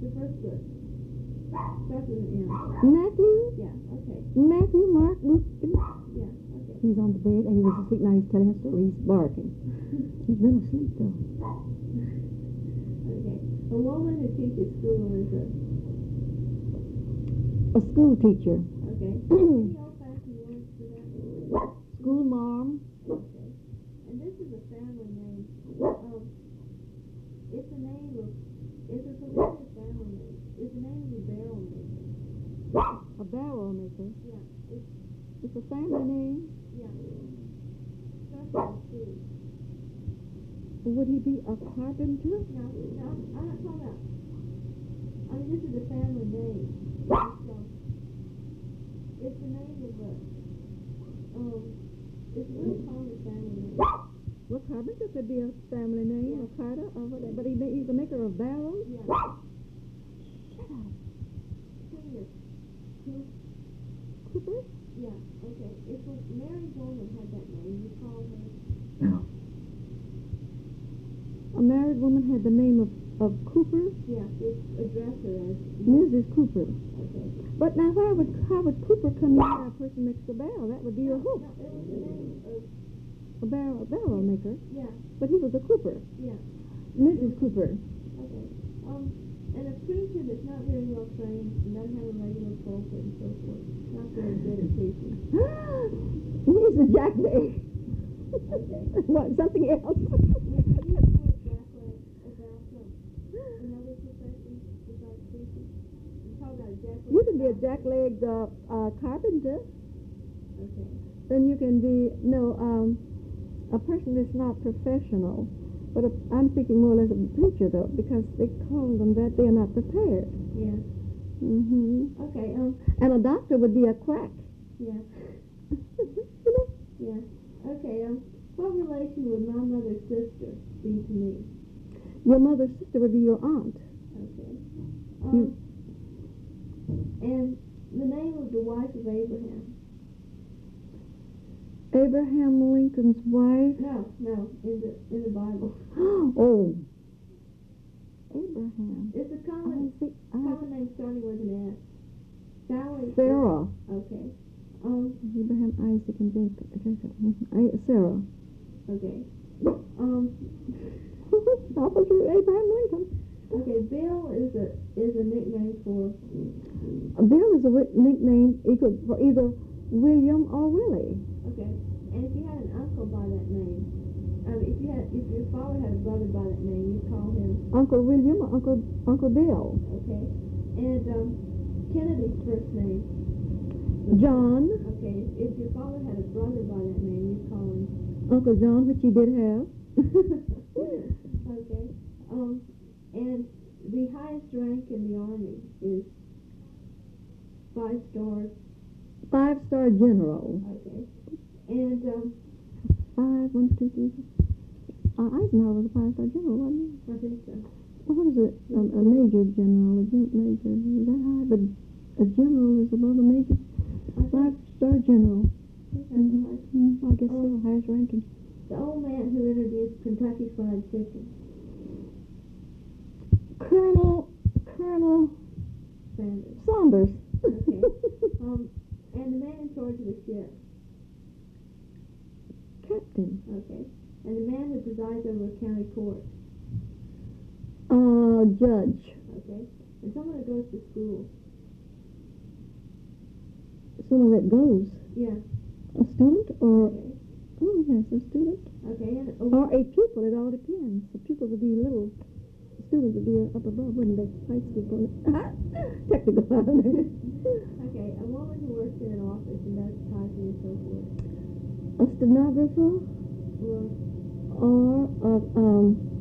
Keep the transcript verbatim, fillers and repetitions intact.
The first book. Starts with an M. Matthew? Yeah, okay. Matthew, Mark, Luke. Yeah, okay. He's on the bed and he was asleep. Now he's telling us story. He's barking. He's been asleep though. Okay. A woman who teaches school is a... A school teacher. Okay. Any old-fashioned words for that? School mom. Okay. And this is a family name. Um, it's a name of... It's a familiar family name. It's the name of a barrel maker. A barrel maker. Yeah. It's, It's a family name. yeah. Starts with a C. Would he be a carpenter? No, no, I'm not talking about... I mean, this is a family name. So, it's the name of a... Um, it's a really common family name. Well, carpenter could be a family name, Yeah. or carter, or whatever. But he, he's a maker of barrels. Yeah. Shut up. Clear. Who? Cooper? Yeah, okay. If a married woman had that name, you call her... A married woman had the name of, of Cooper. Yeah, it's address her as... Missus Cooper. Okay. But now, why would how would Cooper come in when a person makes a barrel? That would be No, a hook. no, it was the name of... A barrel, a barrel maker. Yeah, But he was a Cooper. yeah. Missus Cooper. Okay. Um, and a preacher that's not very well trained and doesn't have a regular pulpit and so forth. Not very good at preaching. He's a jackleg. Okay. What, something else? Would you use the word jackleg about um, another profession besides preaching? You talk about a jackleg. You can be a jackleg uh, uh, carpenter. Okay. Then you can be, no, um, a person that's not professional. But a, I'm thinking more or less of a preacher, though, because they call them that. They are not prepared. Yeah. Mm-hmm. Okay, um, And a doctor would be a quack. yeah. You know? Yeah. Okay, um, what relation would my mother's sister be to me? Your mother's sister would be your aunt. Okay. Um, and the name of the wife of Abraham? Abraham Lincoln's wife. No, no, in the in the Bible. Oh. Abraham. It's a I common think I common name starting with an S. Sally. Sarah. Okay. Um. Abraham, Isaac, and Jacob. Jacob. Mhm. I, Sarah. Okay. Um. That was Abraham Lincoln. Okay. Bill is a is a nickname for. Bill is a wi- nickname equal for either William or Willie. Okay. And if you had an uncle by that name, I mean, if you had if your father had a brother by that name, you'd call him. Uncle William or Uncle Uncle Bill. Okay. And um, Kennedy's first name. John. Okay. If your father had a brother by that name, you'd call him. Uncle John, which he did have. Okay. Um, and the highest rank in the Army is five stars. Five-star general. Okay. And, um, Five, one, two, three. Uh, Eisenhower was a five-star general, wasn't he? I think so. Well, what is it? Um, a major general, a gen- major. Is that high? But a general is above a major. I think, Five-star general. I think that's Mhm. right. Mm, I guess so. Um, Highest ranking. The old man who introduced Kentucky Fried Chicken. Colonel, Colonel Sanders. Saunders. Okay. Um, and the man in charge of the ship. Captain. Okay. And the man who presides over a county court. Uh, judge. Okay. And someone who goes to school. Someone that goes. Yeah. A student or, Okay. oh yes, a student. Okay. And a, Or a pupil, it all depends. The pupil would be little. The student would be up above, wouldn't they? High school. Technical. okay. A woman who works in an office and does typing and so forth. A stenographer Or or a, um,